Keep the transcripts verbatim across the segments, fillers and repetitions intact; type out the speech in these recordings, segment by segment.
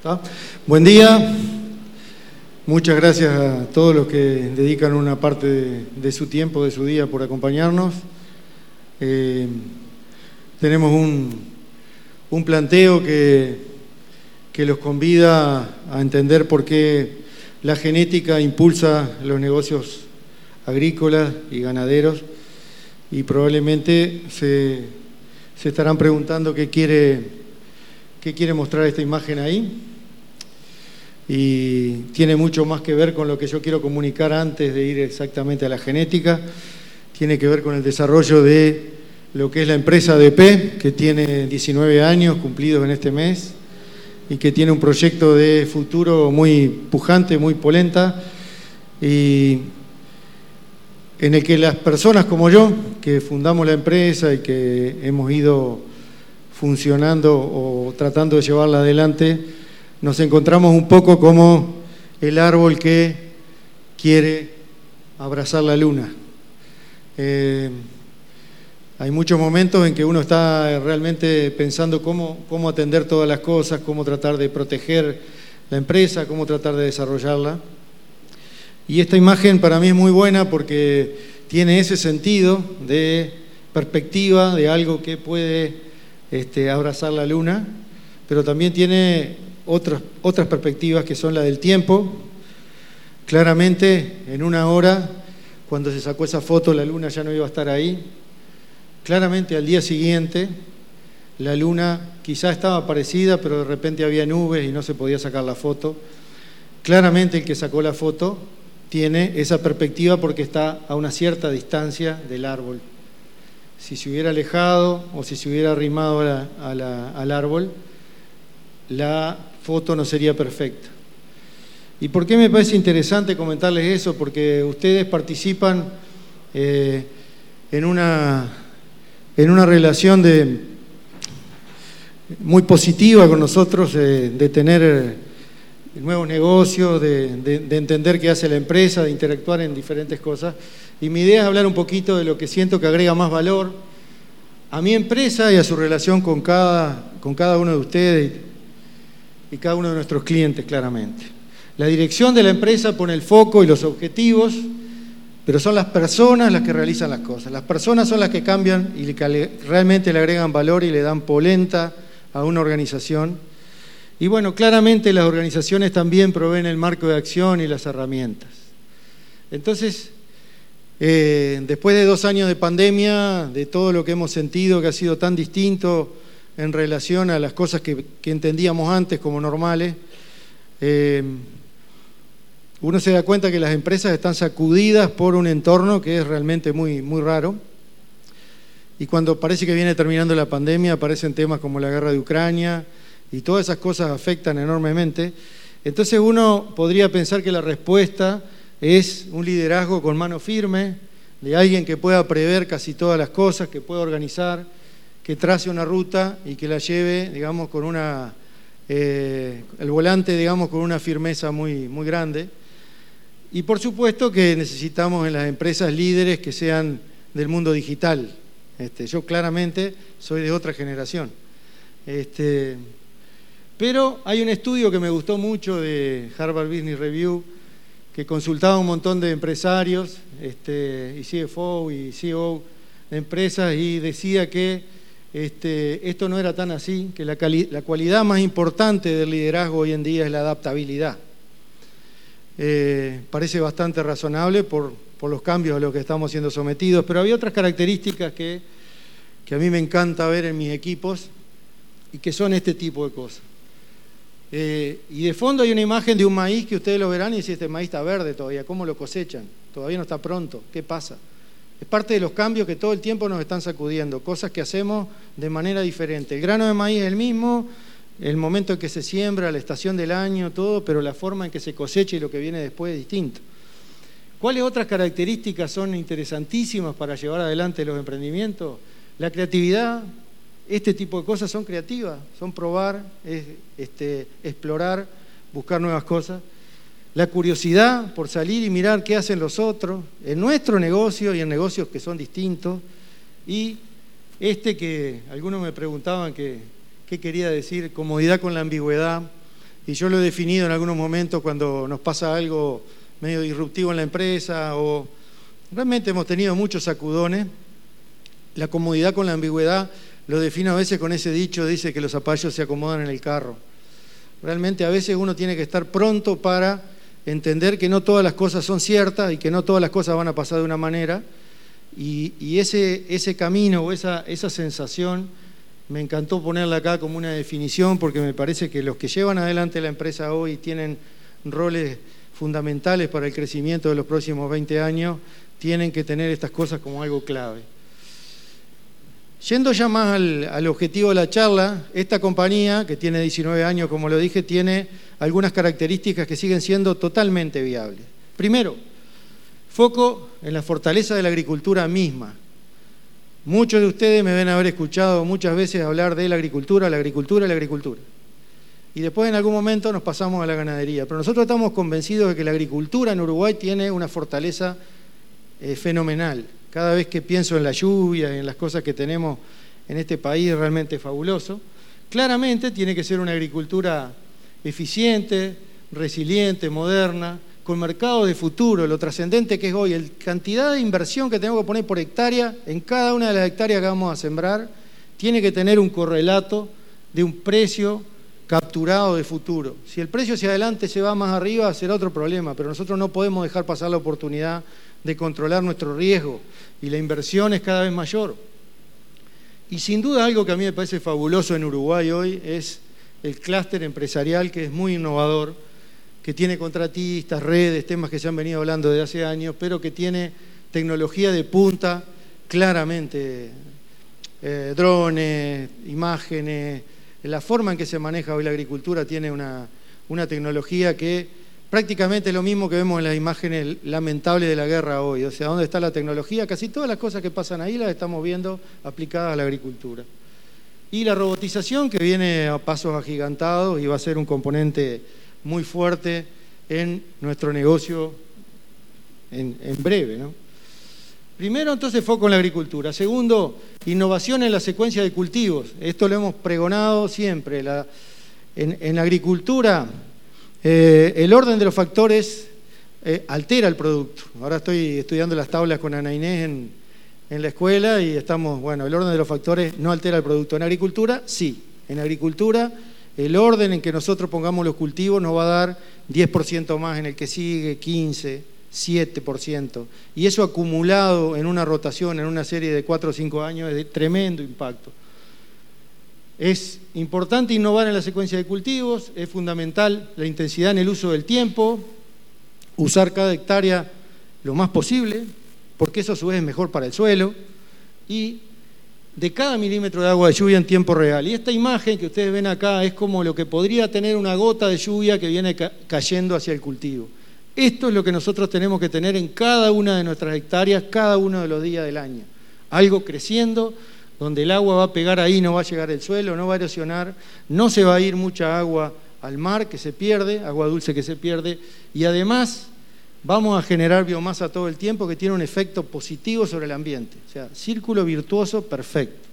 ¿Está? Buen día. Muchas gracias a todos los que dedican una parte de, de su tiempo, de su día, por acompañarnos. Eh, tenemos un, un planteo que, que los convida a entender por qué la genética impulsa los negocios agrícolas y ganaderos, y probablemente se, se estarán preguntando qué quiere, qué quiere mostrar esta imagen ahí. Y tiene mucho más que ver con lo que yo quiero comunicar antes de ir exactamente a la genética. Tiene que ver con el desarrollo de lo que es la empresa A D P, que tiene diecinueve años cumplidos en este mes y que tiene un proyecto de futuro muy pujante, muy polenta, y en el que las personas como yo, que fundamos la empresa y que hemos ido funcionando o tratando de llevarla adelante, nos encontramos un poco como el árbol que quiere abrazar la luna. Eh, hay muchos momentos en que uno está realmente pensando cómo, cómo atender todas las cosas, cómo tratar de proteger la empresa, cómo tratar de desarrollarla. Y esta imagen para mí es muy buena porque tiene ese sentido de perspectiva de algo que puede este, abrazar la luna, pero también tiene otras, otras perspectivas que son la del tiempo. Claramente, en una hora, cuando se sacó esa foto, la luna ya no iba a estar ahí. Claramente, al día siguiente, la luna quizá estaba aparecida, pero de repente había nubes y no se podía sacar la foto. Claramente, el que sacó la foto tiene esa perspectiva porque está a una cierta distancia del árbol. Si se hubiera alejado o si se hubiera arrimado a la, a la, al árbol, la foto no sería perfecta. ¿Y por qué me parece interesante comentarles eso? Porque ustedes participan eh, en una, en una relación de, muy positiva con nosotros, eh, de tener nuevos negocios, de, de, de entender qué hace la empresa, de interactuar en diferentes cosas. Y mi idea es hablar un poquito de lo que siento que agrega más valor a mi empresa y a su relación con cada, con cada uno de ustedes y cada uno de nuestros clientes, claramente. La dirección de la empresa pone el foco y los objetivos, pero son las personas las que realizan las cosas. Las personas son las que cambian y que realmente le agregan valor y le dan polenta a una organización. Y bueno, claramente las organizaciones también proveen el marco de acción y las herramientas. Entonces, eh, después de dos años de pandemia, de todo lo que hemos sentido que ha sido tan distinto en relación a las cosas que, que entendíamos antes como normales, eh, uno se da cuenta que las empresas están sacudidas por un entorno que es realmente muy, muy raro. Y cuando parece que viene terminando la pandemia, aparecen temas como la guerra de Ucrania, y todas esas cosas afectan enormemente. Entonces uno podría pensar que la respuesta es un liderazgo con mano firme, de alguien que pueda prever casi todas las cosas, que pueda organizar, que trace una ruta y que la lleve, digamos, con una, eh, el volante, digamos, con una firmeza muy, muy grande. Y por supuesto que necesitamos en las empresas líderes que sean del mundo digital. Este, yo claramente soy de otra generación. Este, pero hay un estudio que me gustó mucho de Harvard Business Review, que consultaba a un montón de empresarios, este, y C F O y C E O de empresas, y decía que Este, esto no era tan así, que la, cali- la cualidad más importante del liderazgo hoy en día es la adaptabilidad. Eh, parece bastante razonable por, por los cambios a los que estamos siendo sometidos, pero había otras características que, que a mí me encanta ver en mis equipos y que son este tipo de cosas. Eh, y de fondo hay una imagen de un maíz que ustedes lo verán y dicen, este maíz está verde todavía, ¿cómo lo cosechan? Todavía no está pronto, ¿qué pasa? Es parte de los cambios que todo el tiempo nos están sacudiendo, cosas que hacemos de manera diferente. El grano de maíz es el mismo, el momento en que se siembra, la estación del año, todo, pero la forma en que se cosecha y lo que viene después es distinto. ¿Cuáles otras características son interesantísimas para llevar adelante los emprendimientos? La creatividad. Este tipo de cosas son creativas, son probar, es, este, explorar, buscar nuevas cosas. La curiosidad por salir y mirar qué hacen los otros, en nuestro negocio y en negocios que son distintos. Y este que algunos me preguntaban que, qué quería decir, comodidad con la ambigüedad, y yo lo he definido en algunos momentos cuando nos pasa algo medio disruptivo en la empresa o realmente hemos tenido muchos sacudones. La comodidad con la ambigüedad lo defino a veces con ese dicho, dice que los zapallos se acomodan en el carro. Realmente a veces uno tiene que estar pronto para entender que no todas las cosas son ciertas y que no todas las cosas van a pasar de una manera. Y, y ese, ese camino o esa, esa sensación me encantó ponerla acá como una definición, porque me parece que los que llevan adelante la empresa hoy tienen roles fundamentales para el crecimiento de los próximos veinte años, tienen que tener estas cosas como algo clave. Yendo ya más al, al objetivo de la charla, esta compañía, que tiene diecinueve años, como lo dije, tiene algunas características que siguen siendo totalmente viables. Primero, foco en la fortaleza de la agricultura misma. Muchos de ustedes me deben haber escuchado muchas veces hablar de la agricultura, la agricultura, la agricultura. Y después en algún momento nos pasamos a la ganadería. Pero nosotros estamos convencidos de que la agricultura en Uruguay tiene una fortaleza eh, fenomenal. Cada vez que pienso en la lluvia y en las cosas que tenemos en este país es realmente fabuloso. Claramente tiene que ser una agricultura eficiente, resiliente, moderna, con mercado de futuro, lo trascendente que es hoy, la cantidad de inversión que tenemos que poner por hectárea, en cada una de las hectáreas que vamos a sembrar, tiene que tener un correlato de un precio capturado de futuro. Si el precio hacia adelante se va más arriba, será otro problema, pero nosotros no podemos dejar pasar la oportunidad de controlar nuestro riesgo, y la inversión es cada vez mayor. Y sin duda algo que a mí me parece fabuloso en Uruguay hoy es el clúster empresarial, que es muy innovador, que tiene contratistas, redes, temas que se han venido hablando desde hace años, pero que tiene tecnología de punta, claramente, eh, drones, imágenes. La forma en que se maneja hoy la agricultura tiene una, una tecnología que prácticamente es lo mismo que vemos en las imágenes lamentables de la guerra hoy. O sea, ¿dónde está la tecnología? Casi todas las cosas que pasan ahí las estamos viendo aplicadas a la agricultura. Y la robotización, que viene a pasos agigantados y va a ser un componente muy fuerte en nuestro negocio en, en breve, ¿no? Primero, entonces, foco en la agricultura. Segundo, innovación en la secuencia de cultivos. Esto lo hemos pregonado siempre. La, en, en la agricultura, eh, el orden de los factores eh, altera el producto. Ahora estoy estudiando las tablas con Ana Inés en, en la escuela y estamos, bueno, el orden de los factores no altera el producto. En agricultura, sí. En agricultura, el orden en que nosotros pongamos los cultivos nos va a dar diez por ciento más en el que sigue, quince por ciento. siete por ciento. Y eso acumulado en una rotación, en una serie de cuatro o cinco años, es de tremendo impacto. Es importante innovar en la secuencia de cultivos, es fundamental la intensidad en el uso del tiempo, usar cada hectárea lo más posible, porque eso a su vez es mejor para el suelo, y de cada milímetro de agua de lluvia en tiempo real. Y esta imagen que ustedes ven acá es como lo que podría tener una gota de lluvia que viene ca- cayendo hacia el cultivo. Esto es lo que nosotros tenemos que tener en cada una de nuestras hectáreas, cada uno de los días del año. Algo creciendo, donde el agua va a pegar ahí, no va a llegar al suelo, no va a erosionar, no se va a ir mucha agua al mar, que se pierde, agua dulce que se pierde, y además vamos a generar biomasa todo el tiempo, que tiene un efecto positivo sobre el ambiente. O sea, círculo virtuoso perfecto.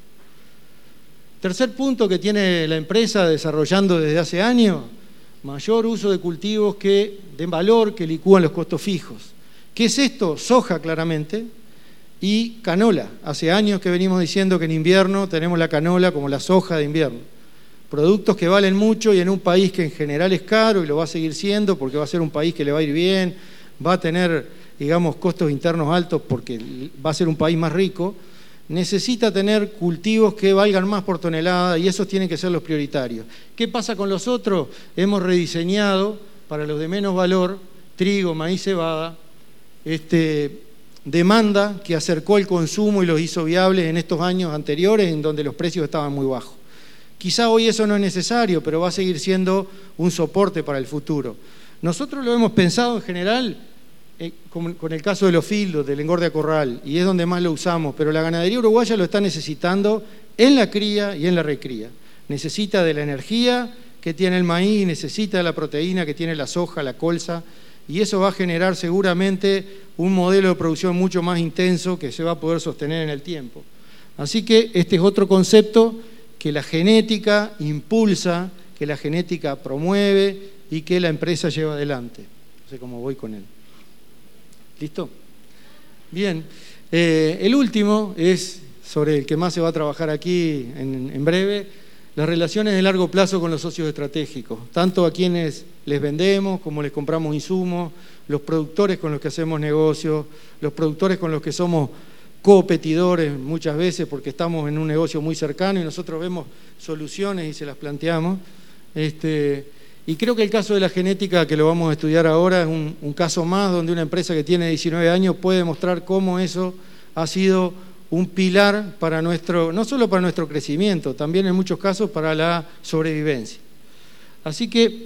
Tercer punto que tiene la empresa desarrollando desde hace años: mayor uso de cultivos que den valor, que licúan los costos fijos. ¿Qué es esto? Soja, claramente, y canola. Hace años que venimos diciendo que en invierno tenemos la canola como la soja de invierno. Productos que valen mucho y en un país que en general es caro y lo va a seguir siendo porque va a ser un país que le va a ir bien, va a tener, digamos, costos internos altos porque va a ser un país más rico, necesita tener cultivos que valgan más por tonelada y esos tienen que ser los prioritarios. ¿Qué pasa con los otros? Hemos rediseñado para los de menos valor, trigo, maíz, cebada, este, demanda que acercó el consumo y los hizo viables en estos años anteriores en donde los precios estaban muy bajos. Quizá hoy eso no es necesario, pero va a seguir siendo un soporte para el futuro. Nosotros lo hemos pensado en general eh, con, con el caso de los fildos, del engorde a corral, y es donde más lo usamos, pero la ganadería uruguaya lo está necesitando en la cría y en la recría. Necesita de la energía que tiene el maíz, necesita de la proteína que tiene la soja, la colza, y eso va a generar seguramente un modelo de producción mucho más intenso que se va a poder sostener en el tiempo. Así que este es otro concepto que la genética impulsa, que la genética promueve y que la empresa lleva adelante. No sé cómo voy con él. ¿Listo? Bien. Eh, el último es sobre el que más se va a trabajar aquí en, en breve, las relaciones de largo plazo con los socios estratégicos, tanto a quienes les vendemos como les compramos insumos, los productores con los que hacemos negocios, los productores con los que somos competidores muchas veces porque estamos en un negocio muy cercano y nosotros vemos soluciones y se las planteamos. Este, y creo que el caso de la genética, que lo vamos a estudiar ahora, es un, un caso más donde una empresa que tiene diecinueve años puede mostrar cómo eso ha sido un pilar para nuestro, no solo para nuestro crecimiento, también en muchos casos para la sobrevivencia. Así que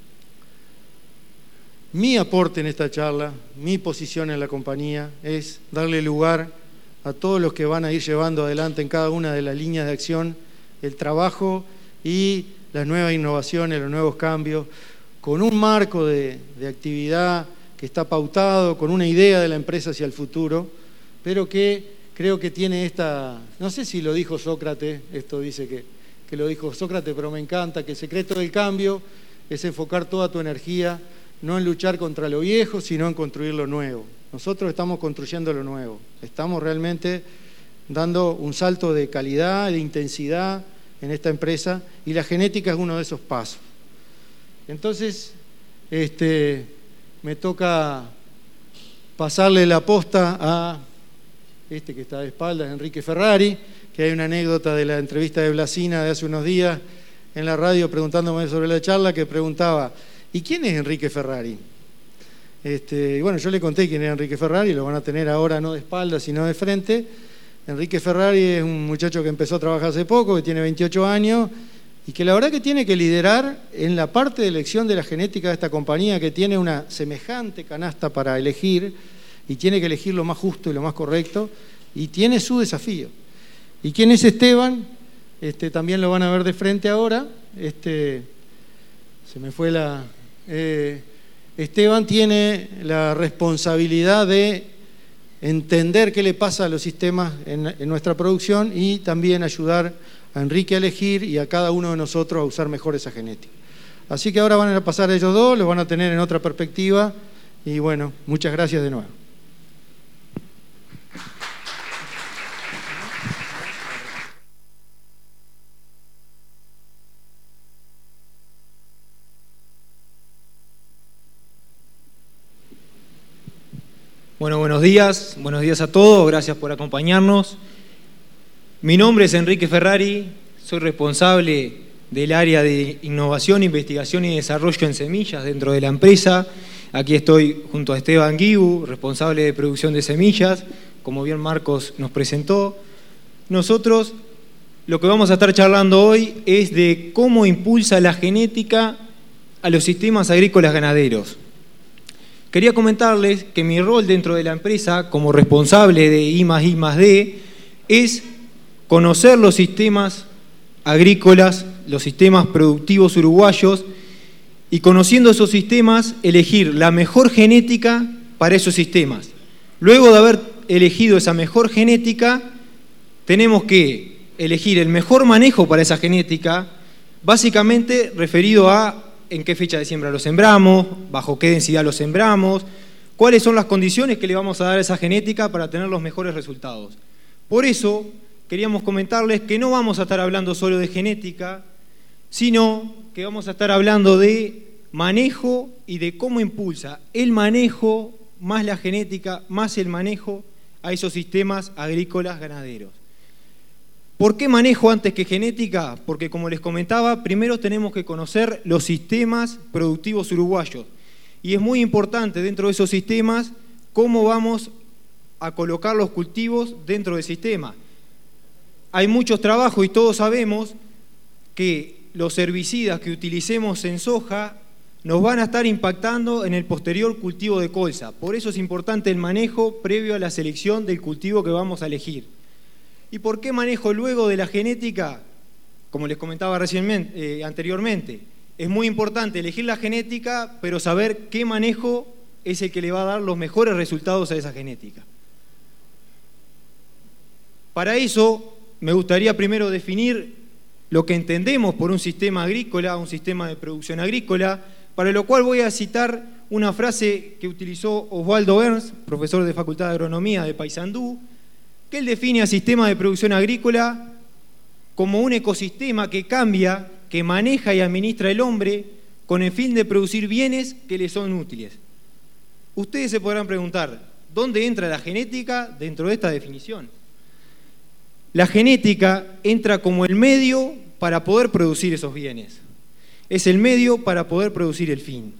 mi aporte en esta charla, mi posición en la compañía es darle lugar a todos los que van a ir llevando adelante en cada una de las líneas de acción el trabajo y las nuevas innovaciones, los nuevos cambios, con un marco de, de actividad que está pautado, con una idea de la empresa hacia el futuro, pero que creo que tiene esta, no sé si lo dijo Sócrates, esto dice que, que lo dijo Sócrates, pero me encanta, que el secreto del cambio es enfocar toda tu energía, no en luchar contra lo viejo, sino en construir lo nuevo. Nosotros estamos construyendo lo nuevo, estamos realmente dando un salto de calidad, de intensidad en esta empresa, y la genética es uno de esos pasos. Entonces, este, me toca pasarle la posta a este que está de espaldas, Enrique Ferrari, que hay una anécdota de la entrevista de Blasina de hace unos días en la radio preguntándome sobre la charla, que preguntaba, ¿y quién es Enrique Ferrari? Este, y bueno, yo le conté quién era Enrique Ferrari, lo van a tener ahora no de espaldas, sino de frente. Enrique Ferrari es un muchacho que empezó a trabajar hace poco, que tiene veintiocho años, y que la verdad que tiene que liderar en la parte de elección de la genética de esta compañía, que tiene una semejante canasta para elegir, y tiene que elegir lo más justo y lo más correcto, y tiene su desafío. ¿Y quién es Esteban? Este, también lo van a ver de frente ahora. Este, se me fue la... Eh, Esteban tiene la responsabilidad de entender qué le pasa a los sistemas en, en nuestra producción y también ayudar a Enrique a elegir y a cada uno de nosotros a usar mejor esa genética. Así que ahora van a pasar ellos dos, los van a tener en otra perspectiva, y bueno, muchas gracias de nuevo. Bueno, buenos días, buenos días a todos, gracias por acompañarnos. Mi nombre es Enrique Ferrari, soy responsable del área de innovación, investigación y desarrollo en semillas dentro de la empresa. Aquí estoy junto a Esteban Guibu, responsable de producción de semillas, como bien Marcos nos presentó. Nosotros lo que vamos a estar charlando hoy es de cómo impulsa la genética a los sistemas agrícolas ganaderos. Quería comentarles que mi rol dentro de la empresa como responsable de I más I más D es conocer los sistemas agrícolas, los sistemas productivos uruguayos, y conociendo esos sistemas elegir la mejor genética para esos sistemas. Luego de haber elegido esa mejor genética, tenemos que elegir el mejor manejo para esa genética, básicamente referido a en qué fecha de siembra lo sembramos, bajo qué densidad lo sembramos, cuáles son las condiciones que le vamos a dar a esa genética para tener los mejores resultados. Por eso queríamos comentarles que no vamos a estar hablando solo de genética, sino que vamos a estar hablando de manejo y de cómo impulsa el manejo más la genética, más el manejo a esos sistemas agrícolas ganaderos. ¿Por qué manejo antes que genética? Porque, como les comentaba, primero tenemos que conocer los sistemas productivos uruguayos. Y es muy importante dentro de esos sistemas cómo vamos a colocar los cultivos dentro del sistema. Hay muchos trabajos y todos sabemos que los herbicidas que utilicemos en soja nos van a estar impactando en el posterior cultivo de colza. Por eso es importante el manejo previo a la selección del cultivo que vamos a elegir. ¿Y por qué manejo luego de la genética? Como les comentaba recién, eh, anteriormente, es muy importante elegir la genética, pero saber qué manejo es el que le va a dar los mejores resultados a esa genética. Para eso, me gustaría primero definir lo que entendemos por un sistema agrícola, un sistema de producción agrícola, para lo cual voy a citar una frase que utilizó Osvaldo Ernst, profesor de Facultad de Agronomía de Paysandú, que él define al sistema de producción agrícola como un ecosistema que cambia, que maneja y administra el hombre con el fin de producir bienes que le son útiles. Ustedes se podrán preguntar, ¿dónde entra la genética dentro de esta definición? La genética entra como el medio para poder producir esos bienes. Es el medio para poder producir el fin.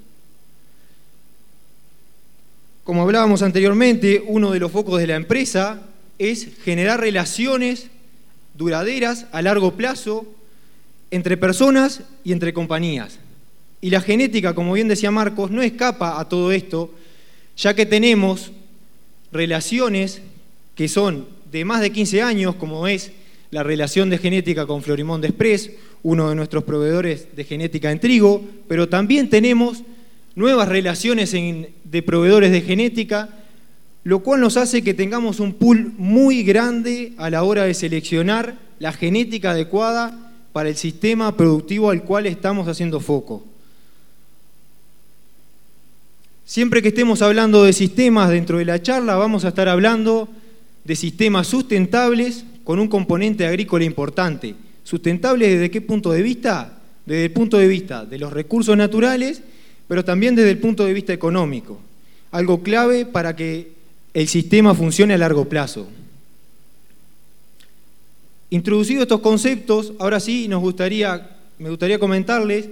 Como hablábamos anteriormente, uno de los focos de la empresa es generar relaciones duraderas a largo plazo entre personas y entre compañías. Y la genética, como bien decía Marcos, no escapa a todo esto, ya que tenemos relaciones que son de más de quince años, como es la relación de genética con Florimond Desprez, uno de nuestros proveedores de genética en trigo, pero también tenemos nuevas relaciones en, de proveedores de genética, lo cual nos hace que tengamos un pool muy grande a la hora de seleccionar la genética adecuada para el sistema productivo al cual estamos haciendo foco. Siempre que estemos hablando de sistemas dentro de la charla, vamos a estar hablando de sistemas sustentables con un componente agrícola importante. ¿Sustentables desde qué punto de vista? Desde el punto de vista de los recursos naturales, pero también desde el punto de vista económico. Algo clave para que el sistema funcione a largo plazo. Introducidos estos conceptos, ahora sí nos gustaría, me gustaría comentarles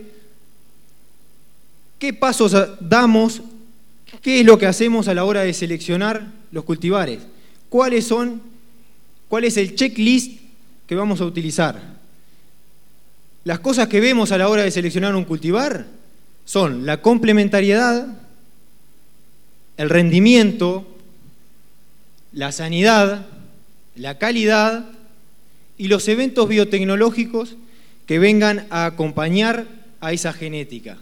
qué pasos damos, qué es lo que hacemos a la hora de seleccionar los cultivares, cuáles son, cuál es el checklist que vamos a utilizar. Las cosas que vemos a la hora de seleccionar un cultivar son la complementariedad, el rendimiento, la sanidad, la calidad y los eventos biotecnológicos que vengan a acompañar a esa genética.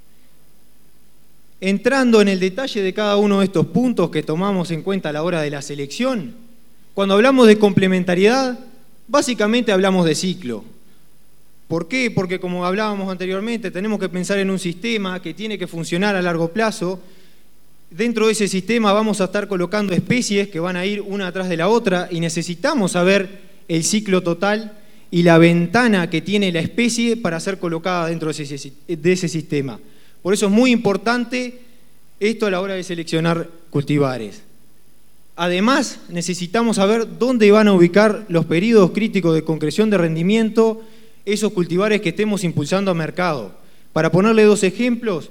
Entrando en el detalle de cada uno de estos puntos que tomamos en cuenta a la hora de la selección, cuando hablamos de complementariedad, básicamente hablamos de ciclo. ¿Por qué? Porque como hablábamos anteriormente, tenemos que pensar en un sistema que tiene que funcionar a largo plazo. Dentro de ese sistema vamos a estar colocando especies que van a ir una atrás de la otra y necesitamos saber el ciclo total y la ventana que tiene la especie para ser colocada dentro de ese, de ese sistema. Por eso es muy importante esto a la hora de seleccionar cultivares. Además, necesitamos saber dónde van a ubicar los periodos críticos de concreción de rendimiento esos cultivares que estemos impulsando a mercado. Para ponerle dos ejemplos,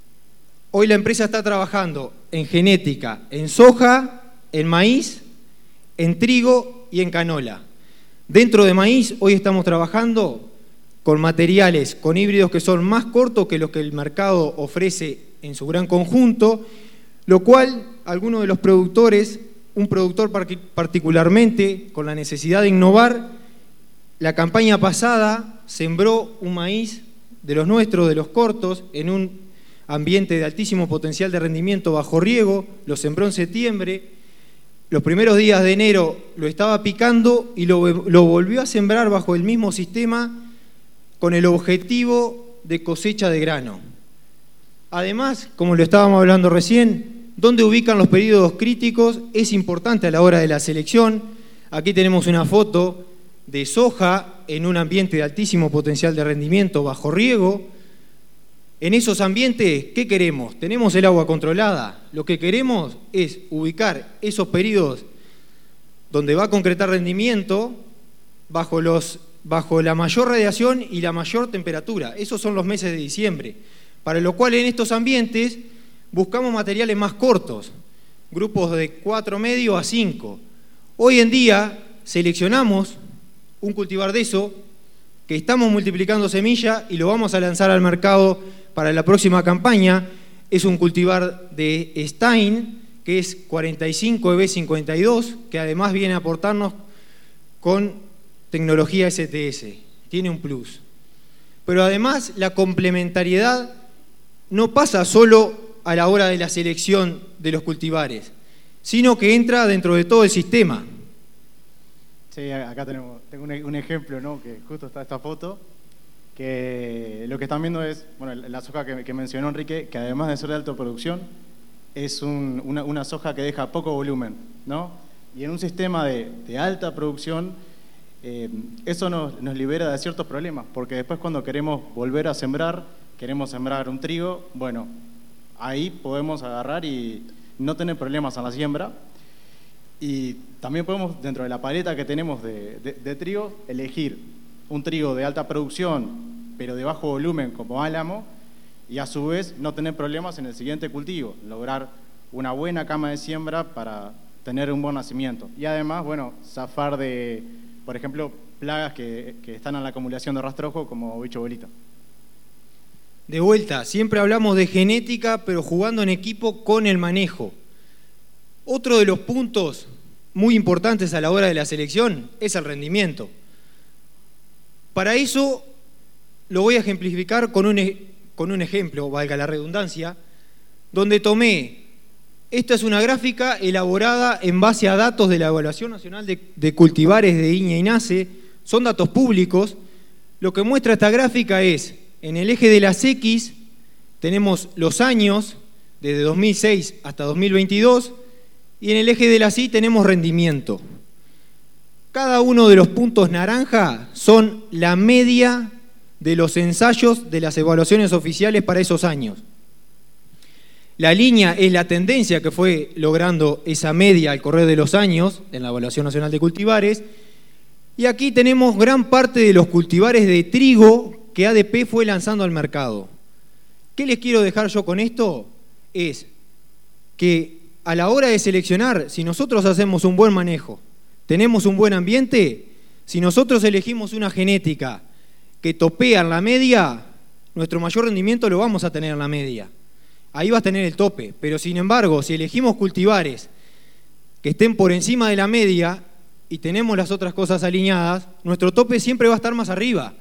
hoy la empresa está trabajando en genética, en soja, en maíz, en trigo y en canola. Dentro de maíz, hoy estamos trabajando con materiales, con híbridos que son más cortos que los que el mercado ofrece en su gran conjunto, lo cual algunos de los productores, un productor particularmente con la necesidad de innovar, la campaña pasada sembró un maíz de los nuestros, de los cortos, en un ambiente de altísimo potencial de rendimiento bajo riego, lo sembró en septiembre, los primeros días de enero lo estaba picando y lo, lo volvió a sembrar bajo el mismo sistema con el objetivo de cosecha de grano. Además, como lo estábamos hablando recién, dónde ubican los periodos críticos es importante a la hora de la selección. Aquí tenemos una foto de soja en un ambiente de altísimo potencial de rendimiento bajo riego. En esos ambientes, ¿qué queremos? Tenemos el agua controlada. Lo que queremos es ubicar esos periodos donde va a concretar rendimiento bajo, los, bajo la mayor radiación y la mayor temperatura. Esos son los meses de diciembre. Para lo cual en estos ambientes buscamos materiales más cortos, grupos de cuatro medio a cinco. Hoy en día seleccionamos un cultivar de eso, que estamos multiplicando semilla y lo vamos a lanzar al mercado para la próxima campaña. Es un cultivar de Stein, que es cuarenta y cinco E B cincuenta y dos, que además viene a aportarnos con tecnología S T S. Tiene un plus. Pero además la complementariedad no pasa solo a la hora de la selección de los cultivares, sino que entra dentro de todo el sistema. Sí, acá tenemos, tengo un, un ejemplo, ¿no? Que justo está esta foto, que lo que están viendo es, bueno, la soja que, que mencionó Enrique, que además de ser de alta producción, es un, una, una soja que deja poco volumen, ¿no? Y en un sistema de, de alta producción, eh, eso nos, nos libera de ciertos problemas, porque después cuando queremos volver a sembrar, queremos sembrar un trigo, bueno, ahí podemos agarrar y no tener problemas en la siembra. Y también podemos, dentro de la paleta que tenemos de, de, de trigo, elegir un trigo de alta producción, pero de bajo volumen como álamo, y a su vez no tener problemas en el siguiente cultivo, lograr una buena cama de siembra para tener un buen nacimiento. Y además, bueno, zafar de, por ejemplo, plagas que, que están en la acumulación de rastrojo como bicho bolita. De vuelta, siempre hablamos de genética, pero jugando en equipo con el manejo. Otro de los puntos muy importantes a la hora de la selección es el rendimiento. Para eso lo voy a ejemplificar con un, con un ejemplo, valga la redundancia, donde tomé, esta es una gráfica elaborada en base a datos de la Evaluación Nacional de, de Cultivares de I N A y NACE, son datos públicos. Lo que muestra esta gráfica es, en el eje de las X tenemos los años, desde dos mil seis hasta dos mil veintidós, y en el eje de las Y tenemos rendimiento. Cada uno de los puntos naranja son la media de los ensayos de las evaluaciones oficiales para esos años. La línea es la tendencia que fue logrando esa media al correr de los años en la Evaluación Nacional de Cultivares, y aquí tenemos gran parte de los cultivares de trigo que A D P fue lanzando al mercado. ¿Qué les quiero dejar yo con esto? Es que a la hora de seleccionar, si nosotros hacemos un buen manejo, tenemos un buen ambiente, si nosotros elegimos una genética que topea en la media, nuestro mayor rendimiento lo vamos a tener en la media. Ahí vas a tener el tope, pero sin embargo, si elegimos cultivares que estén por encima de la media y tenemos las otras cosas alineadas, nuestro tope siempre va a estar más arriba.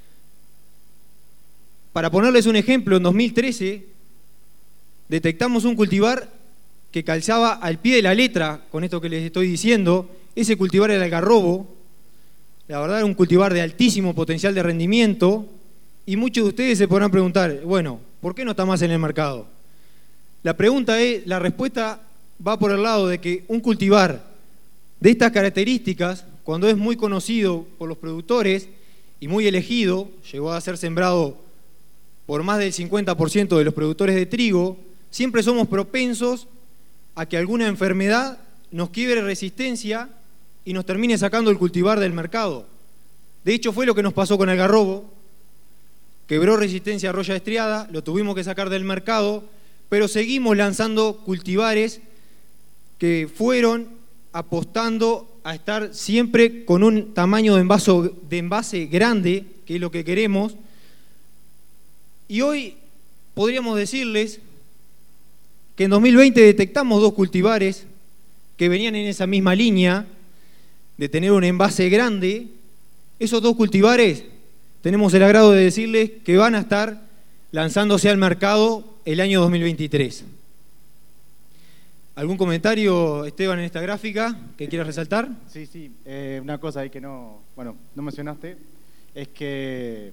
Para ponerles un ejemplo, en dos mil trece detectamos un cultivar que calzaba al pie de la letra con esto que les estoy diciendo. Ese cultivar era el algarrobo. La verdad era un cultivar de altísimo potencial de rendimiento, y muchos de ustedes se podrán preguntar, bueno, ¿por qué no está más en el mercado? La pregunta es, la respuesta va por el lado de que un cultivar de estas características, cuando es muy conocido por los productores y muy elegido, llegó a ser sembrado por más del cincuenta por ciento de los productores de trigo, siempre somos propensos a que alguna enfermedad nos quiebre resistencia y nos termine sacando el cultivar del mercado. De hecho, fue lo que nos pasó con el algarrobo. Quebró resistencia a roya estriada, lo tuvimos que sacar del mercado, pero seguimos lanzando cultivares que fueron apostando a estar siempre con un tamaño de envase, de envase grande, que es lo que queremos. Y hoy podríamos decirles que en dos mil veinte detectamos dos cultivares que venían en esa misma línea de tener un envase grande. Esos dos cultivares tenemos el agrado de decirles que van a estar lanzándose al mercado el año dos mil veintitrés. ¿Algún comentario, Esteban, en esta gráfica que quieras resaltar? Sí, sí. Eh, una cosa ahí que no, bueno, no mencionaste es que,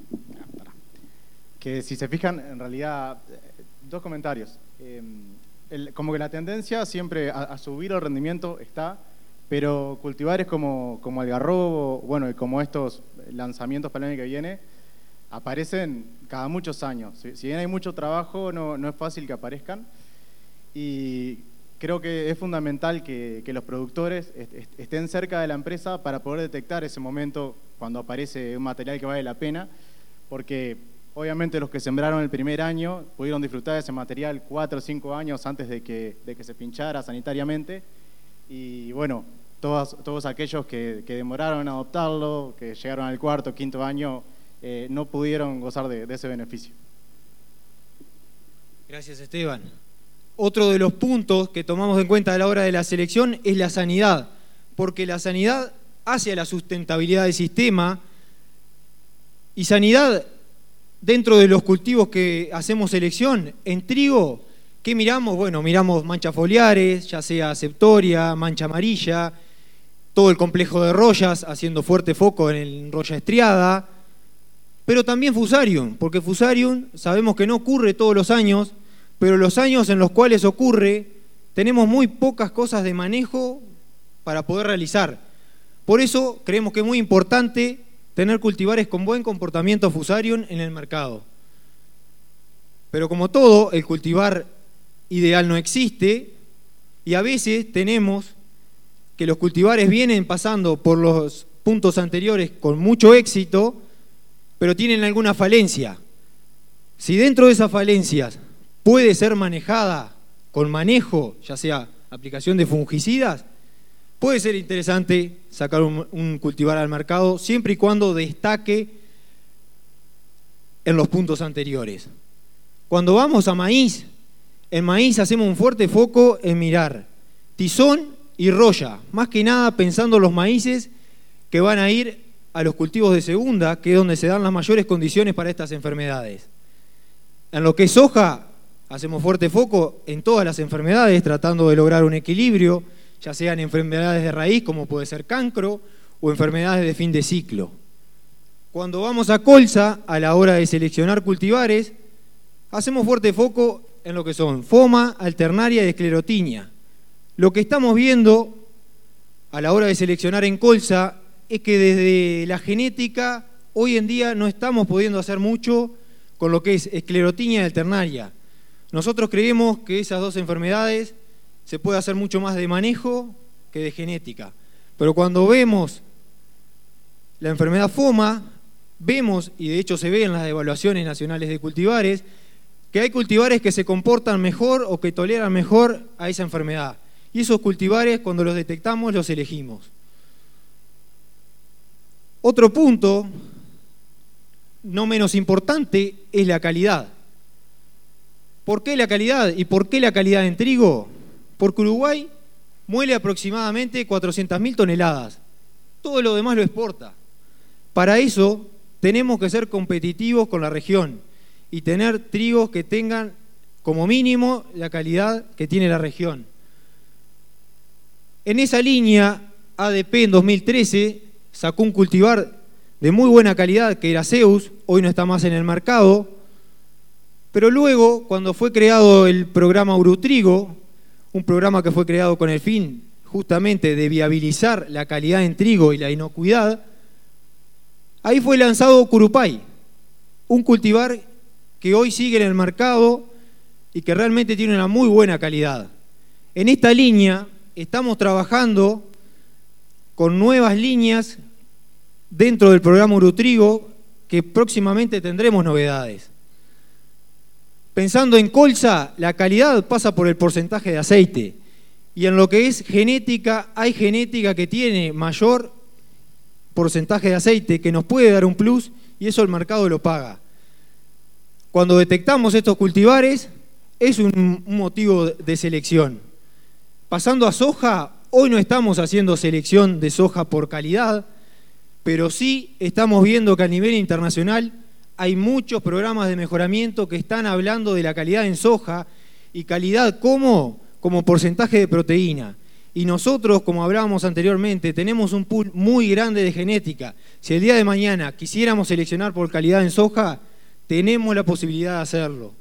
que si se fijan, en realidad, dos comentarios. Eh, el, como que la tendencia siempre a, a subir el rendimiento está, pero cultivares como, como algarrobo, bueno, y como estos lanzamientos para el año que viene, aparecen cada muchos años. Si, si bien hay mucho trabajo, no, no es fácil que aparezcan. Y creo que es fundamental que, que los productores est est estén cerca de la empresa para poder detectar ese momento cuando aparece un material que vale la pena, porque obviamente los que sembraron el primer año pudieron disfrutar de ese material cuatro o cinco años antes de que, de que se pinchara sanitariamente, y bueno, todos, todos aquellos que, que demoraron en adoptarlo, que llegaron al cuarto o quinto año, eh, no pudieron gozar de, de ese beneficio. Gracias, Esteban. Otro de los puntos que tomamos en cuenta a la hora de la selección es la sanidad, porque la sanidad hace a la sustentabilidad del sistema, y sanidad dentro de los cultivos que hacemos selección. En trigo, ¿qué miramos? Bueno, miramos manchas foliares, ya sea septoria, mancha amarilla, todo el complejo de Royas, haciendo fuerte foco en el Roya estriada, pero también Fusarium, porque Fusarium sabemos que no ocurre todos los años, pero los años en los cuales ocurre tenemos muy pocas cosas de manejo para poder realizar. Por eso creemos que es muy importante tener cultivares con buen comportamiento Fusarium en el mercado. Pero como todo, el cultivar ideal no existe y a veces tenemos que los cultivares vienen pasando por los puntos anteriores con mucho éxito, pero tienen alguna falencia. Si dentro de esas falencias puede ser manejada con manejo, ya sea aplicación de fungicidas, puede ser interesante sacar un, un cultivar al mercado siempre y cuando destaque en los puntos anteriores. Cuando vamos a maíz, en maíz hacemos un fuerte foco en mirar tizón y roya, más que nada pensando en los maíces que van a ir a los cultivos de segunda, que es donde se dan las mayores condiciones para estas enfermedades. En lo que es soja, hacemos fuerte foco en todas las enfermedades, tratando de lograr un equilibrio, ya sean enfermedades de raíz, como puede ser cancro, o enfermedades de fin de ciclo. Cuando vamos a colza, a la hora de seleccionar cultivares, hacemos fuerte foco en lo que son foma, alternaria y esclerotinia. Lo que estamos viendo a la hora de seleccionar en colza es que desde la genética hoy en día no estamos pudiendo hacer mucho con lo que es esclerotinia y alternaria. Nosotros creemos que esas dos enfermedades se puede hacer mucho más de manejo que de genética. Pero cuando vemos la enfermedad foma, vemos, y de hecho se ve en las evaluaciones nacionales de cultivares, que hay cultivares que se comportan mejor o que toleran mejor a esa enfermedad. Y esos cultivares, cuando los detectamos, los elegimos. Otro punto, no menos importante, es la calidad. ¿Por qué la calidad? ¿Y por qué la calidad en trigo? Porque Uruguay muele aproximadamente cuatrocientas mil toneladas. Todo lo demás lo exporta. Para eso tenemos que ser competitivos con la región y tener trigos que tengan como mínimo la calidad que tiene la región. En esa línea, A D P en dos mil trece sacó un cultivar de muy buena calidad que era Zeus, hoy no está más en el mercado, pero luego, cuando fue creado el programa Urutrigo, un programa que fue creado con el fin justamente de viabilizar la calidad en trigo y la inocuidad, ahí fue lanzado Curupay, un cultivar que hoy sigue en el mercado y que realmente tiene una muy buena calidad. En esta línea estamos trabajando con nuevas líneas dentro del programa Urutrigo que próximamente tendremos novedades. Pensando en colza, la calidad pasa por el porcentaje de aceite y en lo que es genética, hay genética que tiene mayor porcentaje de aceite que nos puede dar un plus y eso el mercado lo paga. Cuando detectamos estos cultivares es un, un motivo de selección. Pasando a soja, hoy no estamos haciendo selección de soja por calidad, pero sí estamos viendo que a nivel internacional hay muchos programas de mejoramiento que están hablando de la calidad en soja y calidad como, como porcentaje de proteína. Y nosotros, como hablábamos anteriormente, tenemos un pool muy grande de genética. Si el día de mañana quisiéramos seleccionar por calidad en soja, tenemos la posibilidad de hacerlo.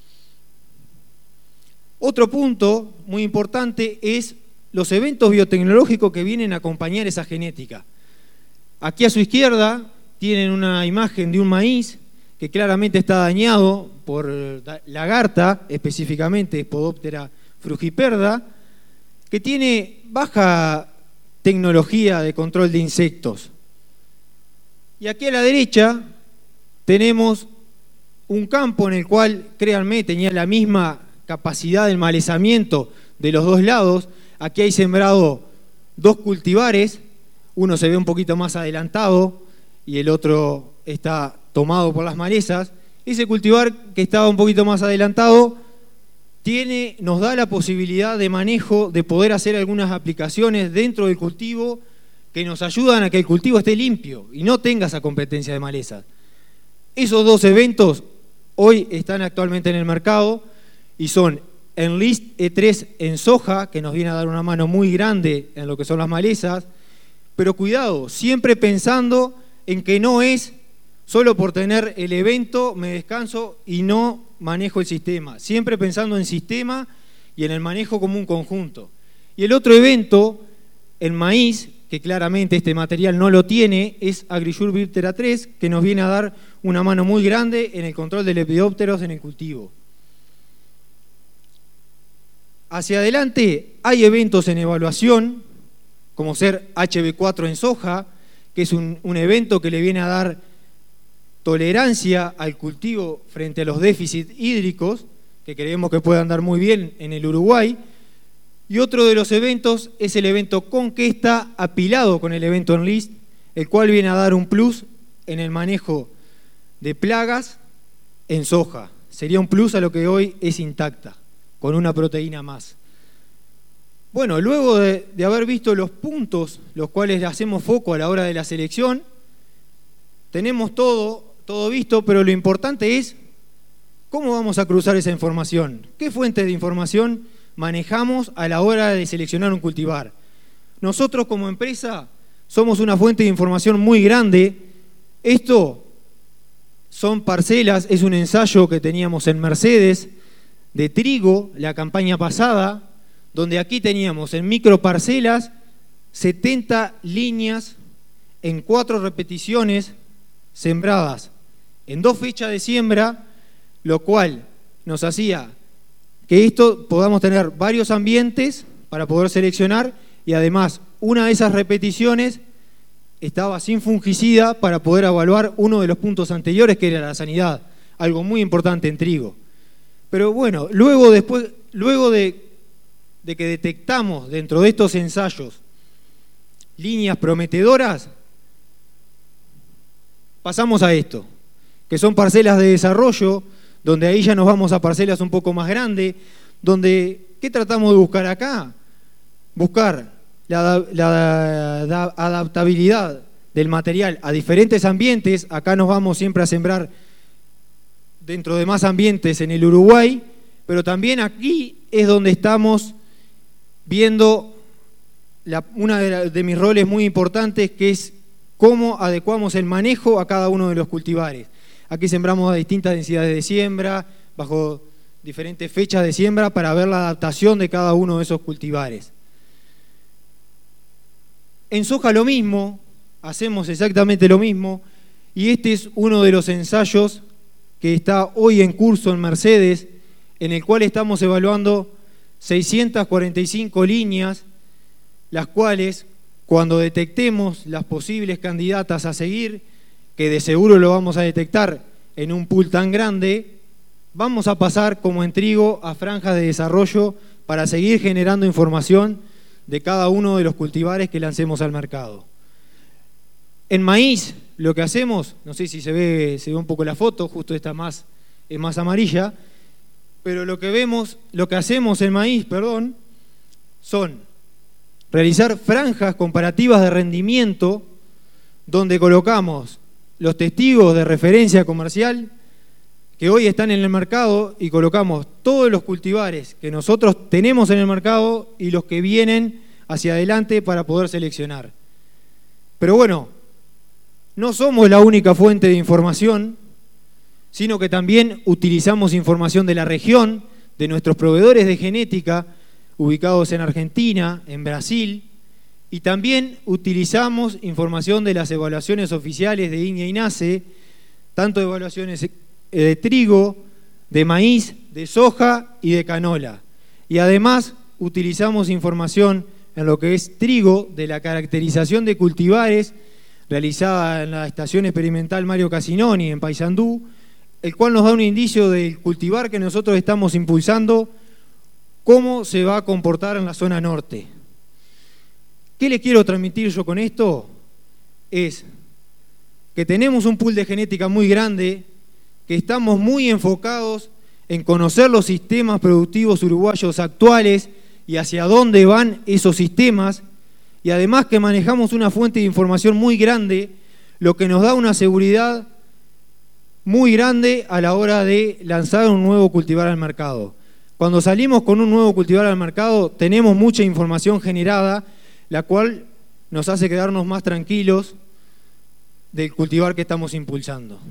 Otro punto muy importante es los eventos biotecnológicos que vienen a acompañar esa genética. Aquí a su izquierda tienen una imagen de un maíz que claramente está dañado por lagarta, específicamente Spodoptera frugiperda, que tiene baja tecnología de control de insectos. Y aquí a la derecha tenemos un campo en el cual, créanme, tenía la misma capacidad de malezamiento de los dos lados. Aquí hay sembrado dos cultivares, uno se ve un poquito más adelantado y el otro está tomado por las malezas. Ese cultivar que estaba un poquito más adelantado tiene, nos da la posibilidad de manejo, de poder hacer algunas aplicaciones dentro del cultivo que nos ayudan a que el cultivo esté limpio y no tenga esa competencia de malezas. Esos dos eventos hoy están actualmente en el mercado y son Enlist E tres en soja, que nos viene a dar una mano muy grande en lo que son las malezas, pero cuidado, siempre pensando en que no es solo por tener el evento me descanso y no manejo el sistema, siempre pensando en sistema y en el manejo como un conjunto. Y el otro evento, en maíz, que claramente este material no lo tiene, es Agrisure Virtera tres, que nos viene a dar una mano muy grande en el control de lepidópteros en el cultivo. Hacia adelante hay eventos en evaluación, como ser H B cuatro en soja, que es un, un evento que le viene a dar tolerancia al cultivo frente a los déficits hídricos, que creemos que puede andar muy bien en el Uruguay. Y otro de los eventos es el evento Conquesta apilado con el evento Enlist, el cual viene a dar un plus en el manejo de plagas en soja. Sería un plus a lo que hoy es intacta, con una proteína más. Bueno, luego de, de haber visto los puntos los cuales le hacemos foco a la hora de la selección, tenemos todo, todo visto, pero lo importante es cómo vamos a cruzar esa información. ¿Qué fuentes de información manejamos a la hora de seleccionar un cultivar? Nosotros como empresa somos una fuente de información muy grande. Esto son parcelas, es un ensayo que teníamos en Mercedes de trigo, la campaña pasada, donde aquí teníamos en microparcelas setenta líneas en cuatro repeticiones sembradas en dos fechas de siembra, lo cual nos hacía que esto podamos tener varios ambientes para poder seleccionar, y además una de esas repeticiones estaba sin fungicida para poder evaluar uno de los puntos anteriores, que era la sanidad, algo muy importante en trigo. Pero bueno, luego, después, luego de, de que detectamos dentro de estos ensayos líneas prometedoras, pasamos a esto, que son parcelas de desarrollo, donde ahí ya nos vamos a parcelas un poco más grandes, donde, ¿qué tratamos de buscar acá? Buscar la, la, la adaptabilidad del material a diferentes ambientes. Acá nos vamos siempre a sembrar dentro de más ambientes en el Uruguay, pero también aquí es donde estamos viendo la, una de, la, de mis roles muy importantes, que es cómo adecuamos el manejo a cada uno de los cultivares. Aquí sembramos a distintas densidades de siembra, bajo diferentes fechas de siembra, para ver la adaptación de cada uno de esos cultivares. En soja lo mismo, hacemos exactamente lo mismo, y este es uno de los ensayos que está hoy en curso en Mercedes, en el cual estamos evaluando seiscientas cuarenta y cinco líneas, las cuales, cuando detectemos las posibles candidatas a seguir, que de seguro lo vamos a detectar en un pool tan grande, vamos a pasar, como en trigo, a franjas de desarrollo para seguir generando información de cada uno de los cultivares que lancemos al mercado. En maíz, lo que hacemos, no sé si se ve, se ve un poco la foto, justo esta más, es más amarilla, pero lo que vemos, lo que hacemos en maíz, perdón, son realizar franjas comparativas de rendimiento, donde colocamos los testigos de referencia comercial que hoy están en el mercado, y colocamos todos los cultivares que nosotros tenemos en el mercado y los que vienen hacia adelante para poder seleccionar. Pero bueno, no somos la única fuente de información, sino que también utilizamos información de la región, de nuestros proveedores de genética ubicados en Argentina, en Brasil, y también utilizamos información de las evaluaciones oficiales de INEA y NACE, tanto de evaluaciones de trigo, de maíz, de soja y de canola. Y además utilizamos información en lo que es trigo, de la caracterización de cultivares realizada en la estación experimental Mario Casinoni en Paysandú, el cual nos da un indicio del cultivar que nosotros estamos impulsando, cómo se va a comportar en la zona norte. ¿Qué le quiero transmitir yo con esto? Es que tenemos un pool de genética muy grande, que estamos muy enfocados en conocer los sistemas productivos uruguayos actuales y hacia dónde van esos sistemas, y además que manejamos una fuente de información muy grande, lo que nos da una seguridad muy grande a la hora de lanzar un nuevo cultivar al mercado. Cuando salimos con un nuevo cultivar al mercado, tenemos mucha información generada, la cual nos hace quedarnos más tranquilos del cultivar que estamos impulsando.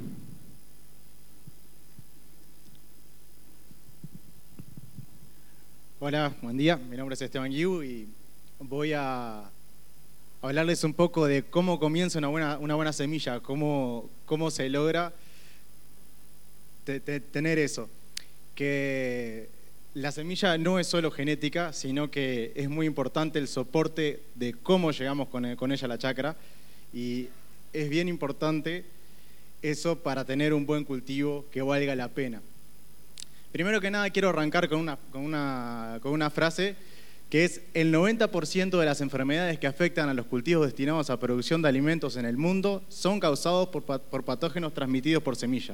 Hola, buen día. Mi nombre es Esteban Guiu y voy a hablarles un poco de cómo comienza una buena, una buena semilla, cómo, cómo se logra te, te, tener eso. Que la semilla no es solo genética, sino que es muy importante el soporte de cómo llegamos con, con ella a la chacra, y es bien importante eso para tener un buen cultivo que valga la pena. Primero que nada quiero arrancar con una, con una, con una frase que es: el noventa por ciento de las enfermedades que afectan a los cultivos destinados a producción de alimentos en el mundo son causados por, por patógenos transmitidos por semilla.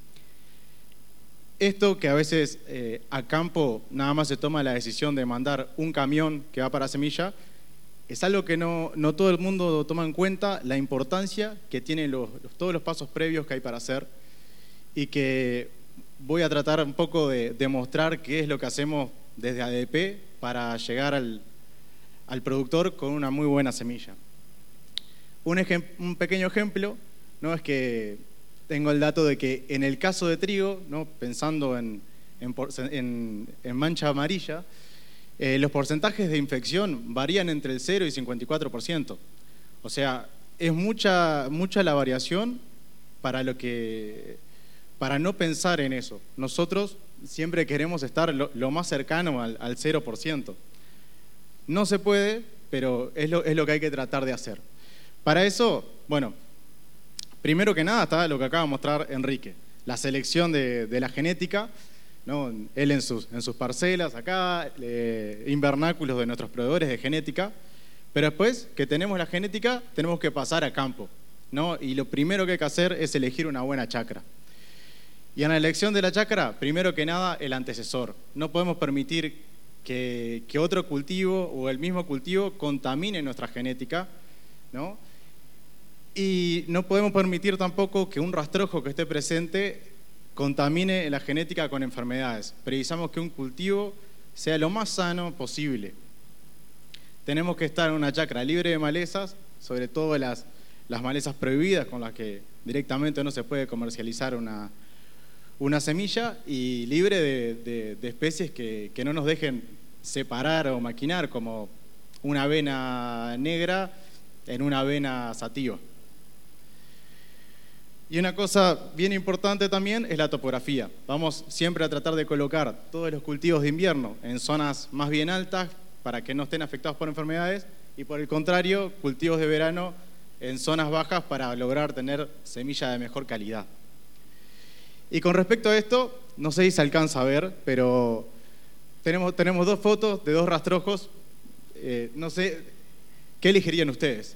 Esto que a veces eh, a campo nada más se toma la decisión de mandar un camión que va para semilla, es algo que no, no todo el mundo toma en cuenta, la importancia que tienen los, los, todos los pasos previos que hay para hacer, y que voy a tratar un poco de demostrar qué es lo que hacemos desde A D P para llegar al, al productor con una muy buena semilla. Un, ejem, un pequeño ejemplo, ¿no? Es que tengo el dato de que en el caso de trigo, ¿no? Pensando en, en, en, en mancha amarilla, eh, los porcentajes de infección varían entre el cero y cincuenta y cuatro por ciento. O sea, es mucha, mucha la variación para lo que... para no pensar en eso. Nosotros siempre queremos estar lo, lo más cercano al, al cero por ciento. No se puede, pero es lo, es lo que hay que tratar de hacer. Para eso, bueno, primero que nada está lo que acaba de mostrar Enrique, la selección de, de la genética, ¿no? Él en sus, en sus parcelas acá, eh, invernáculos de nuestros proveedores de genética, pero después que tenemos la genética, tenemos que pasar a campo, ¿no? Y lo primero que hay que hacer es elegir una buena chacra. Y en la elección de la chacra, primero que nada, el antecesor. No podemos permitir que, que otro cultivo o el mismo cultivo contamine nuestra genética, ¿no? Y no podemos permitir tampoco que un rastrojo que esté presente contamine la genética con enfermedades. Precisamos que un cultivo sea lo más sano posible. Tenemos que estar en una chacra libre de malezas, sobre todo las, las malezas prohibidas con las que directamente no se puede comercializar una una semilla, y libre de, de, de especies que, que no nos dejen separar o maquinar, como una avena negra en una avena sativa. Y una cosa bien importante también es la topografía. Vamos siempre a tratar de colocar todos los cultivos de invierno en zonas más bien altas para que no estén afectados por enfermedades, y por el contrario, cultivos de verano en zonas bajas para lograr tener semilla de mejor calidad. Y con respecto a esto, no sé si se alcanza a ver, pero tenemos, tenemos dos fotos de dos rastrojos. Eh, no sé, ¿qué elegirían ustedes?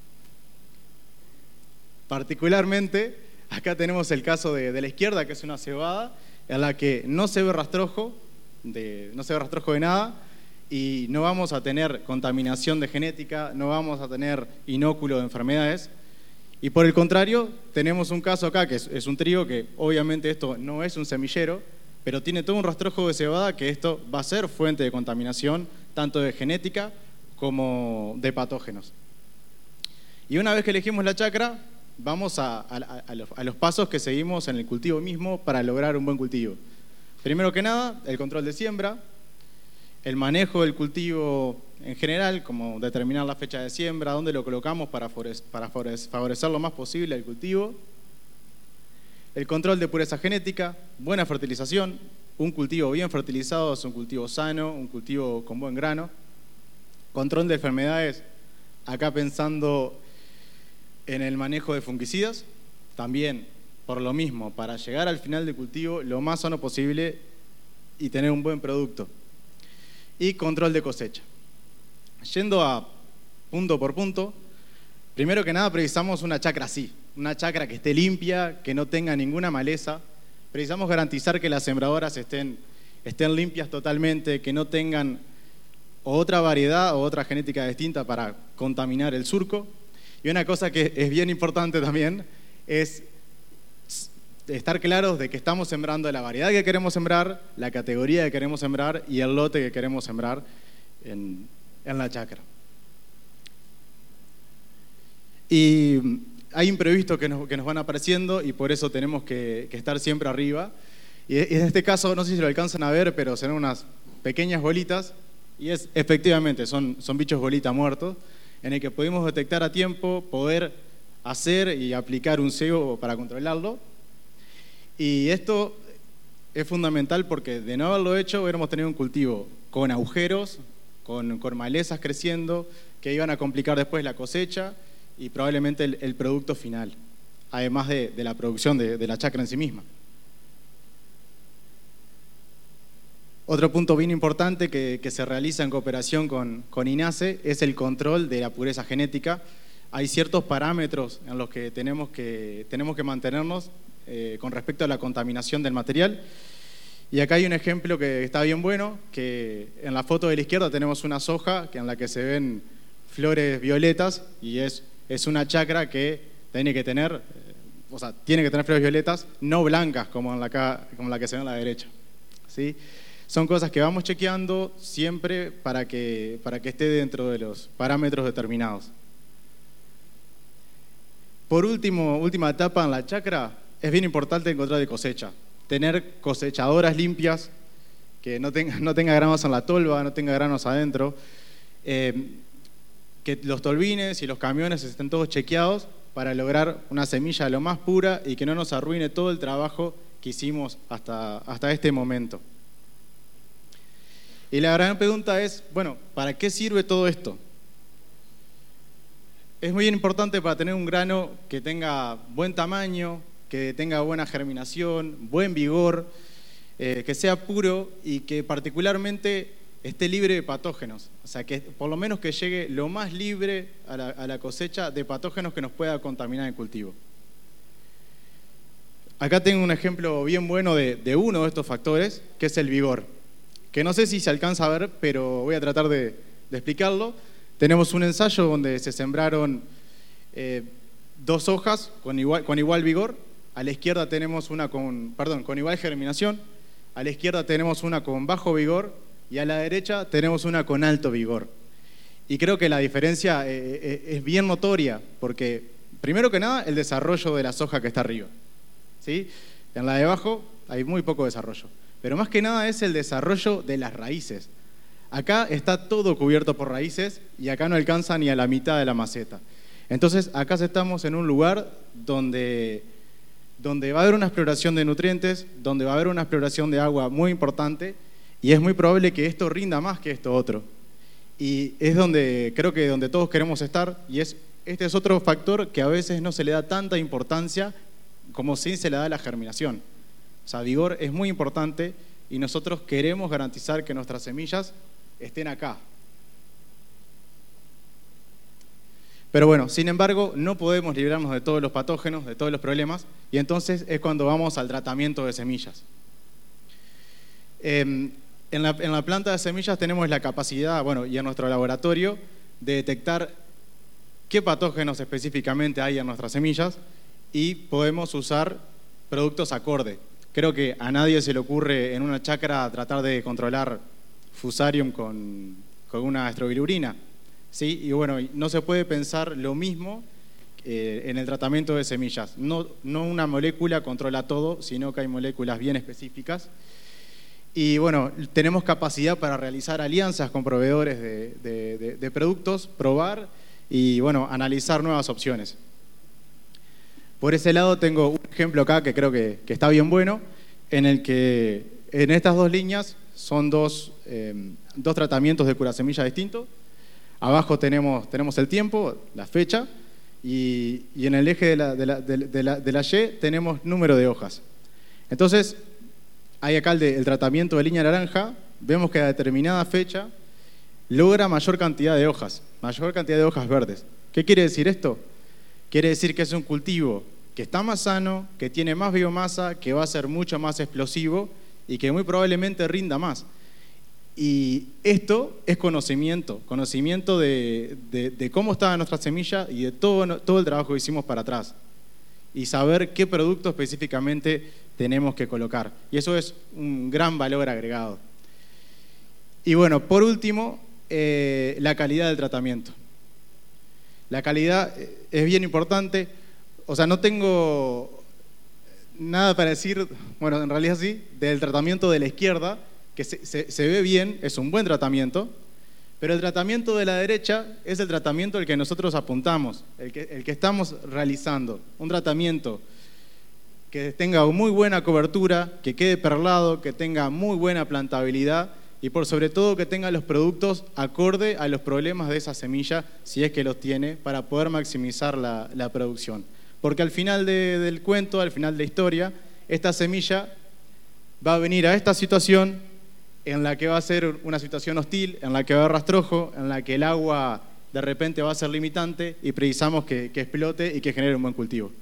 Particularmente, acá tenemos el caso de, de la izquierda, que es una cebada, en la que no se ve rastrojo, de, no se ve rastrojo de nada, y no vamos a tener contaminación de genética, no vamos a tener inóculo de enfermedades. Y por el contrario, tenemos un caso acá que es, es un trigo que obviamente esto no es un semillero, pero tiene todo un rastrojo de cebada que esto va a ser fuente de contaminación, tanto de genética como de patógenos. Y una vez que elegimos la chacra, vamos a, a, a, los, a los pasos que seguimos en el cultivo mismo para lograr un buen cultivo. Primero que nada, el control de siembra, el manejo del cultivo en general, como determinar la fecha de siembra, dónde lo colocamos para favorecer lo más posible el cultivo, el control de pureza genética, buena fertilización. Un cultivo bien fertilizado es un cultivo sano, un cultivo con buen grano. Control de enfermedades, acá pensando en el manejo de fungicidas, también por lo mismo, para llegar al final del cultivo lo más sano posible y tener un buen producto. Y control de cosecha. Yendo a punto por punto, primero que nada precisamos una chacra así, una chacra que esté limpia, que no tenga ninguna maleza. Precisamos garantizar que las sembradoras estén, estén limpias totalmente, que no tengan otra variedad o otra genética distinta para contaminar el surco. Y una cosa que es bien importante también es estar claros de que estamos sembrando la variedad que queremos sembrar, la categoría que queremos sembrar y el lote que queremos sembrar en, en la chacra. Y hay imprevistos que nos, que nos van apareciendo y por eso tenemos que, que estar siempre arriba. Y en este caso, no sé si lo alcanzan a ver, pero son unas pequeñas bolitas y es efectivamente, son, son bichos bolita muertos en el que podemos detectar a tiempo, poder hacer y aplicar un cebo para controlarlo. Y esto es fundamental porque de no haberlo hecho hubiéramos tenido un cultivo con agujeros, con, con malezas creciendo, que iban a complicar después la cosecha y probablemente el, el producto final, además de, de la producción de, de la chacra en sí misma. Otro punto bien importante que, que se realiza en cooperación con, con INASE es el control de la pureza genética. Hay ciertos parámetros en los que tenemos que, tenemos que mantenernos eh, con respecto a la contaminación del material. Y acá hay un ejemplo que está bien bueno, que en la foto de la izquierda tenemos una soja que en la que se ven flores violetas y es, es una chacra que tiene que tener, eh, o sea, tiene que tener flores violetas, no blancas como en la, acá, como la que se ve a la derecha, ¿sí? Son cosas que vamos chequeando siempre para que, para que esté dentro de los parámetros determinados. Por último, última etapa en la chacra, es bien importante el control de cosecha. Tener cosechadoras limpias, que no tenga, no tenga granos en la tolva, no tenga granos adentro, eh, que los tolvines y los camiones estén todos chequeados para lograr una semilla lo más pura y que no nos arruine todo el trabajo que hicimos hasta, hasta este momento. Y la gran pregunta es, bueno, ¿para qué sirve todo esto? Es muy importante para tener un grano que tenga buen tamaño, que tenga buena germinación, buen vigor, eh, que sea puro y que particularmente esté libre de patógenos. O sea, que por lo menos que llegue lo más libre a la, a la cosecha de patógenos que nos pueda contaminar el cultivo. Acá tengo un ejemplo bien bueno de, de uno de estos factores, que es el vigor. Que no sé si se alcanza a ver, pero voy a tratar de, de explicarlo. Tenemos un ensayo donde se sembraron eh, dos hojas con igual, con igual vigor. A la izquierda tenemos una con, perdón, con igual germinación. A la izquierda tenemos una con bajo vigor y a la derecha tenemos una con alto vigor. Y creo que la diferencia eh, es bien notoria porque, primero que nada, el desarrollo de la soja que está arriba, ¿sí? En la de abajo hay muy poco desarrollo. Pero más que nada es el desarrollo de las raíces. Acá está todo cubierto por raíces y acá no alcanza ni a la mitad de la maceta. Entonces acá estamos en un lugar donde, donde va a haber una exploración de nutrientes, donde va a haber una exploración de agua muy importante y es muy probable que esto rinda más que esto otro. Y es donde creo que donde todos queremos estar y es, este es otro factor que a veces no se le da tanta importancia como sí se le da a la germinación. O sea, vigor es muy importante y nosotros queremos garantizar que nuestras semillas estén acá. Pero bueno, sin embargo, no podemos librarnos de todos los patógenos, de todos los problemas, y entonces es cuando vamos al tratamiento de semillas. Eh, en, la, en la planta de semillas tenemos la capacidad, bueno, y en nuestro laboratorio, de detectar qué patógenos específicamente hay en nuestras semillas y podemos usar productos acorde. Creo que a nadie se le ocurre en una chacra tratar de controlar fusarium con, con una estrobilurina, ¿sí? Y bueno, no se puede pensar lo mismo eh, en el tratamiento de semillas. No, no una molécula controla todo, sino que hay moléculas bien específicas. Y bueno, tenemos capacidad para realizar alianzas con proveedores de, de, de, de productos, probar y bueno, analizar nuevas opciones. Por ese lado tengo un ejemplo acá que creo que, que está bien bueno, en el que en estas dos líneas son dos, eh, dos tratamientos de curasemilla distintos. Abajo tenemos, tenemos el tiempo, la fecha, y, y en el eje de la, de, la, de, de, la, de la Y tenemos número de hojas. Entonces, hay acá el, de, el tratamiento de línea naranja, vemos que a determinada fecha logra mayor cantidad de hojas, mayor cantidad de hojas verdes. ¿Qué quiere decir esto? Quiere decir que es un cultivo que está más sano, que tiene más biomasa, que va a ser mucho más explosivo y que muy probablemente rinda más. Y esto es conocimiento, conocimiento de, de, de cómo estaba nuestra semilla y de todo, todo el trabajo que hicimos para atrás. Y saber qué producto específicamente tenemos que colocar. Y eso es un gran valor agregado. Y bueno, por último, eh, la calidad del tratamiento. La calidad es bien importante. O sea, no tengo nada para decir, bueno, en realidad sí, del tratamiento de la izquierda, que se, se, se ve bien, es un buen tratamiento, pero el tratamiento de la derecha es el tratamiento al que nosotros apuntamos, el que, el que estamos realizando. Un tratamiento que tenga muy buena cobertura, que quede perlado, que tenga muy buena plantabilidad y por sobre todo que tenga los productos acorde a los problemas de esa semilla, si es que los tiene, para poder maximizar la, la producción. Porque al final de, del cuento, al final de la historia, esta semilla va a venir a esta situación en la que va a ser una situación hostil, en la que va a haber rastrojo, en la que el agua de repente va a ser limitante y precisamos que, que explote y que genere un buen cultivo.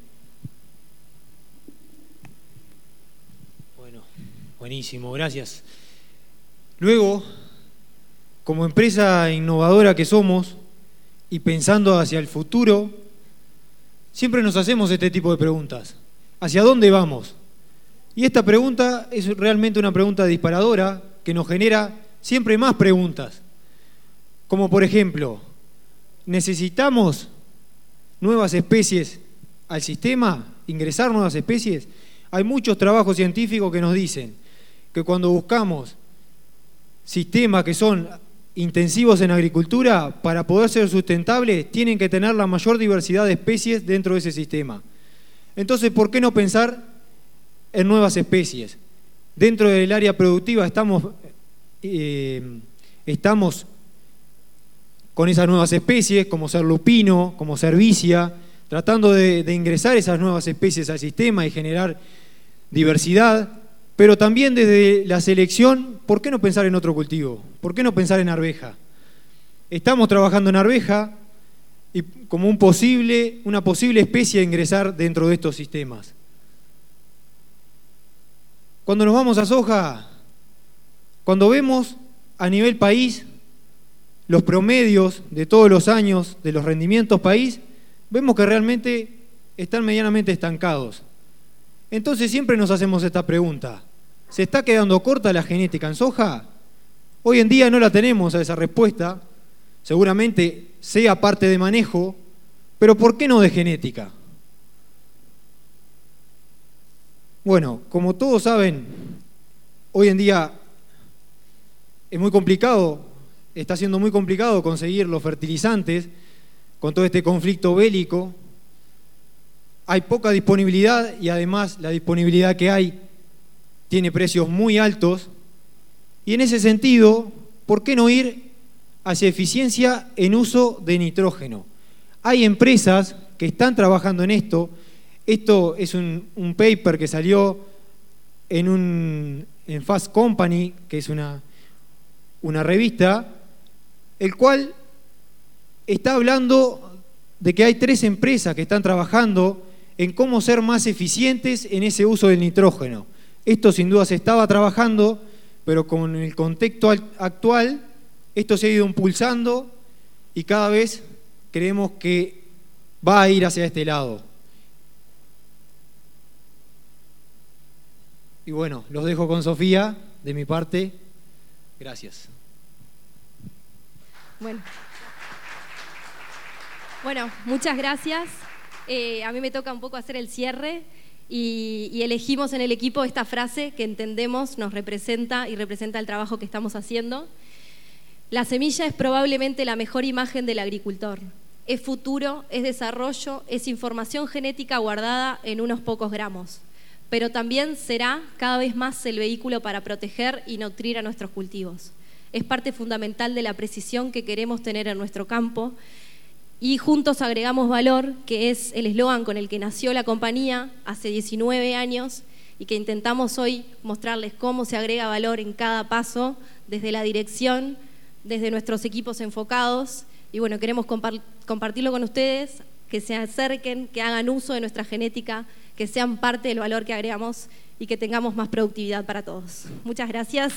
Bueno, buenísimo, gracias. Luego, como empresa innovadora que somos y pensando hacia el futuro, siempre nos hacemos este tipo de preguntas. ¿Hacia dónde vamos? Y esta pregunta es realmente una pregunta disparadora que nos genera siempre más preguntas. Como por ejemplo, ¿necesitamos nuevas especies al sistema? ¿Ingresar nuevas especies? Hay muchos trabajos científicos que nos dicen que cuando buscamos sistemas que son intensivos en agricultura, para poder ser sustentables, tienen que tener la mayor diversidad de especies dentro de ese sistema. Entonces, ¿por qué no pensar en nuevas especies? Dentro del área productiva estamos, eh, estamos con esas nuevas especies, como ser lupino, como cervicia, tratando de, de ingresar esas nuevas especies al sistema y generar diversidad, pero también desde la selección, ¿por qué no pensar en otro cultivo? ¿Por qué no pensar en arveja? Estamos trabajando en arveja y como un posible, una posible especie a ingresar dentro de estos sistemas. Cuando nos vamos a soja, cuando vemos a nivel país los promedios de todos los años de los rendimientos país, vemos que realmente están medianamente estancados. Entonces siempre nos hacemos esta pregunta: ¿se está quedando corta la genética en soja? Hoy en día no la tenemos a esa respuesta, seguramente sea parte de manejo, pero ¿por qué no de genética? Bueno, como todos saben, hoy en día es muy complicado, está siendo muy complicado conseguir los fertilizantes con todo este conflicto bélico. Hay poca disponibilidad y además la disponibilidad que hay tiene precios muy altos. Y en ese sentido, ¿por qué no ir hacia eficiencia en uso de nitrógeno? Hay empresas que están trabajando en esto. Esto es un, un paper que salió en, un, en Fast Company, que es una, una revista, el cual está hablando de que hay tres empresas que están trabajando en cómo ser más eficientes en ese uso del nitrógeno. Esto sin duda se estaba trabajando, pero con el contexto actual, esto se ha ido impulsando y cada vez creemos que va a ir hacia este lado. Y bueno, los dejo con Sofía, de mi parte. Gracias. Bueno, bueno muchas gracias. Eh, a mí me toca un poco hacer el cierre y, y elegimos en el equipo esta frase que entendemos nos representa y representa el trabajo que estamos haciendo. La semilla es probablemente la mejor imagen del agricultor. Es futuro, es desarrollo, es información genética guardada en unos pocos gramos. Pero también será cada vez más el vehículo para proteger y nutrir a nuestros cultivos. Es parte fundamental de la precisión que queremos tener en nuestro campo y juntos agregamos valor, que es el eslogan con el que nació la compañía hace diecinueve años y que intentamos hoy mostrarles cómo se agrega valor en cada paso, desde la dirección, desde nuestros equipos enfocados. Y bueno, queremos compart- compartirlo con ustedes, que se acerquen, que hagan uso de nuestra genética, que sean parte del valor que agregamos y que tengamos más productividad para todos. Muchas gracias.